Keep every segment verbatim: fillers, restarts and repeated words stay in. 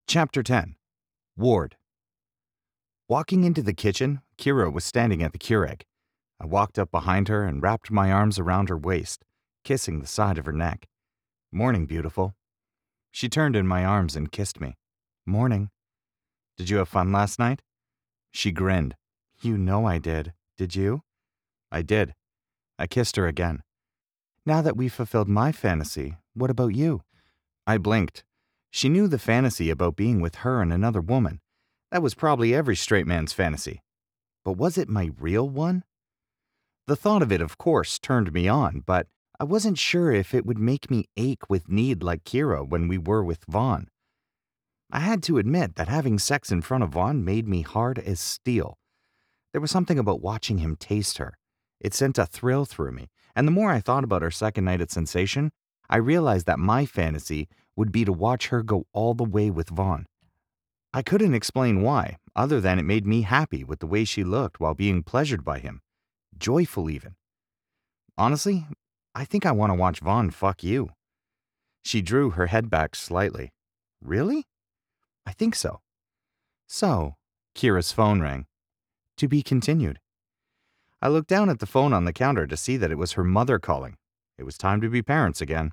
Chapter ten. Ward. Walking into the kitchen, Kira was standing at the Keurig. I walked up behind her and wrapped my arms around her waist, kissing the side of her neck. "Morning, beautiful." She turned in my arms and kissed me. "Morning." "Did you have fun last night?" She grinned. "You know I did. Did you?" "I did." I kissed her again. "Now that we've fulfilled my fantasy, what about you?" I blinked. She knew the fantasy about being with her and another woman. That was probably every straight man's fantasy. But was it my real one? The thought of it, of course, turned me on, but I wasn't sure if it would make me ache with need like Kira when we were with Vaughn. I had to admit that having sex in front of Vaughn made me hard as steel. There was something about watching him taste her. It sent a thrill through me, and the more I thought about our second night at Sensation, I realized that my fantasy would be to watch her go all the way with Vaughn. I couldn't explain why, other than it made me happy with the way she looked while being pleasured by him. Joyful even. Honestly, I think I want to watch Vaughn fuck you. She drew her head back slightly. Really? I think so. So, Kira's phone rang. To be continued. I looked down at the phone on the counter to see that it was her mother calling. It was time to be parents again.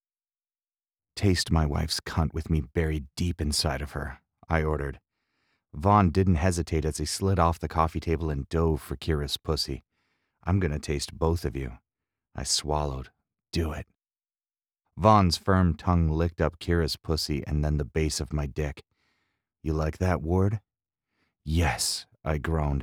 Taste my wife's cunt with me buried deep inside of her, I ordered. Vaughn didn't hesitate as he slid off the coffee table and dove for Kira's pussy. I'm gonna taste both of you. I swallowed. Do it. Vaughn's firm tongue licked up Kira's pussy and then the base of my dick. You like that, Ward? Yes, I groaned.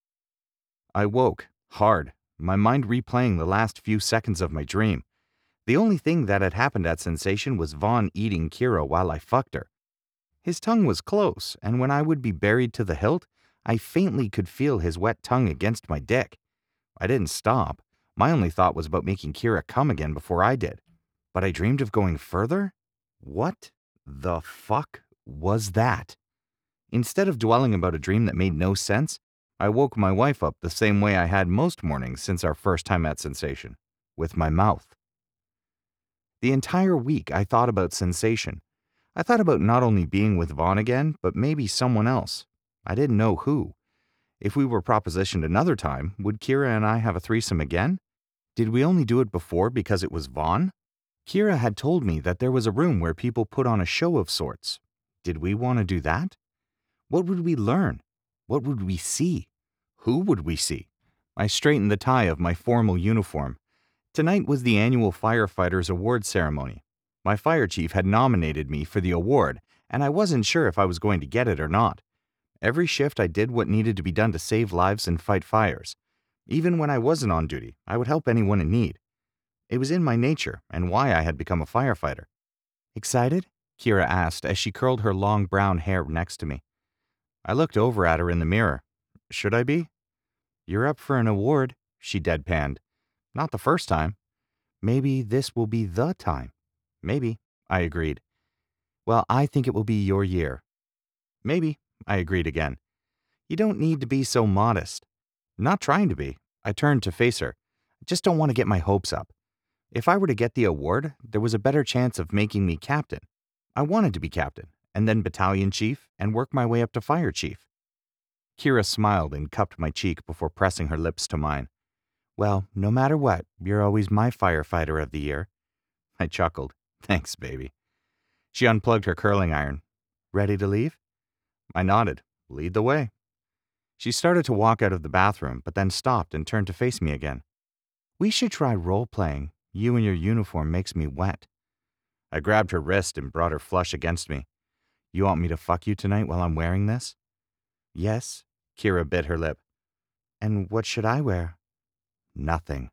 I woke, hard, my mind replaying the last few seconds of my dream. The only thing that had happened at Sensation was Vaughn eating Kira while I fucked her. His tongue was close, and when I would be buried to the hilt, I faintly could feel his wet tongue against my dick. I didn't stop. My only thought was about making Kira come again before I did. But I dreamed of going further? What the fuck was that? Instead of dwelling about a dream that made no sense, I woke my wife up the same way I had most mornings since our first time at Sensation, with my mouth. The entire week I thought about Sensation. I thought about not only being with Vaughn again, but maybe someone else. I didn't know who. If we were propositioned another time, would Kira and I have a threesome again? Did we only do it before because it was Vaughn? Kira had told me that there was a room where people put on a show of sorts. Did we want to do that? What would we learn? What would we see? Who would we see? I straightened the tie of my formal uniform. Tonight was the annual Firefighters Award ceremony. My fire chief had nominated me for the award, and I wasn't sure if I was going to get it or not. Every shift I did what needed to be done to save lives and fight fires. Even when I wasn't on duty, I would help anyone in need. It was in my nature and why I had become a firefighter. Excited? Kira asked as she curled her long brown hair next to me. I looked over at her in the mirror. Should I be? You're up for an award, she deadpanned. Not the first time. Maybe this will be the time. Maybe, I agreed. Well, I think it will be your year. Maybe, I agreed again. You don't need to be so modest. Not trying to be. I turned to face her. I just don't want to get my hopes up. If I were to get the award, there was a better chance of making me captain. I wanted to be captain, and then battalion chief, and work my way up to fire chief. Kira smiled and cupped my cheek before pressing her lips to mine. Well, no matter what, you're always my firefighter of the year. I chuckled. Thanks, baby. She unplugged her curling iron. Ready to leave? I nodded. Lead the way. She started to walk out of the bathroom, but then stopped and turned to face me again. We should try role-playing. You in your uniform makes me wet. I grabbed her wrist and brought her flush against me. You want me to fuck you tonight while I'm wearing this? Yes. Kira bit her lip. And what should I wear? Nothing.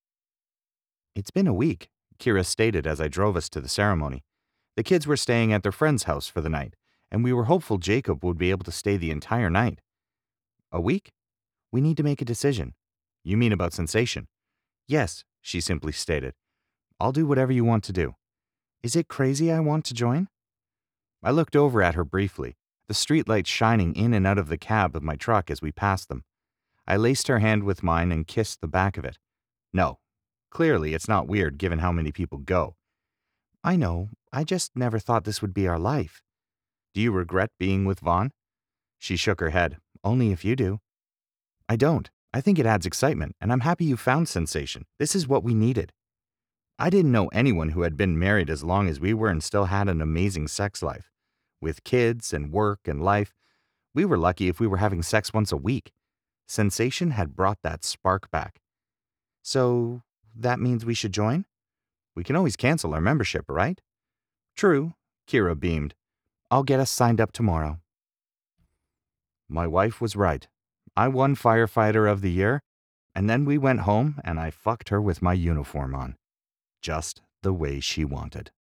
It's been a week, Kira stated as I drove us to the ceremony. The kids were staying at their friend's house for the night, and we were hopeful Jacob would be able to stay the entire night. A week? We need to make a decision. You mean about Sensation? Yes, she simply stated. I'll do whatever you want to do. Is it crazy I want to join? I looked over at her briefly, the streetlights shining in and out of the cab of my truck as we passed them. I laced her hand with mine and kissed the back of it. No, clearly it's not weird given how many people go. I know, I just never thought this would be our life. Do you regret being with Vaughn? She shook her head. Only if you do. I don't. I think it adds excitement, and I'm happy you found sensation. This is what we needed. I didn't know anyone who had been married as long as we were and still had an amazing sex life. With kids and work and life, we were lucky if we were having sex once a week. Sensation had brought that spark back. So, that means we should join? We can always cancel our membership, right? True, Kira beamed. I'll get us signed up tomorrow. My wife was right. I won Firefighter of the Year, and then we went home and I fucked her with my uniform on. Just the way she wanted.